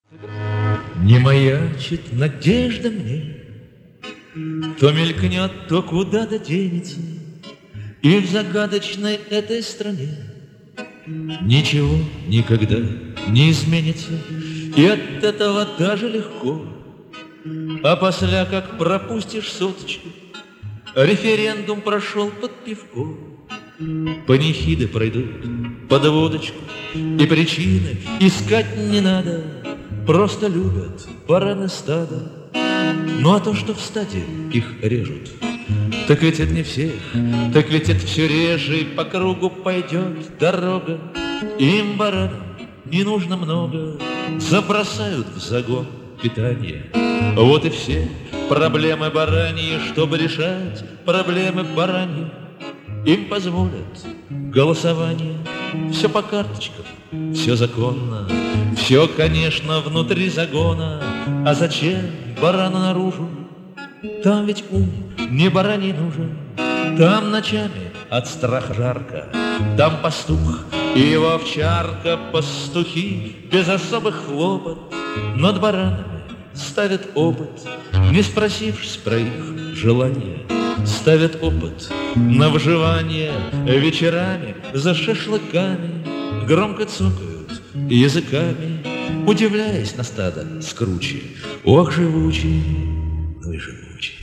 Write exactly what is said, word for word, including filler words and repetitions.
Не маячит надежда мне, то мелькнет, то куда-то денется, и в загадочной этой стране ничего никогда не изменится, и от этого даже легко. А после, как пропустишь соточку, референдум прошел под пивко, панихиды пройдут под водочку, и причины искать не надо, просто любят бараны стада. Ну а то, что в стаде их режут, так ведь это не всех, так ведь это все реже, и по кругу пойдет дорога. Им, баранам, не нужно много, забросают в загон питание. Вот и все проблемы бараньи, чтобы решать проблемы бараньи, им позволят голосование. Все по карточкам, все законно, все, конечно, внутри загона. А зачем барану наружу? Там ведь ум не бараний нужен. Там ночами от страха жарко, там пастух и его овчарка. Пастухи без особых хлопот над баранами ставят опыт, не спросившись про их желание. Ставят опыт на выживание, вечерами за шашлыками громко цокают языками, удивляясь на стадо скручи. Ох, живучий, ну и живучий.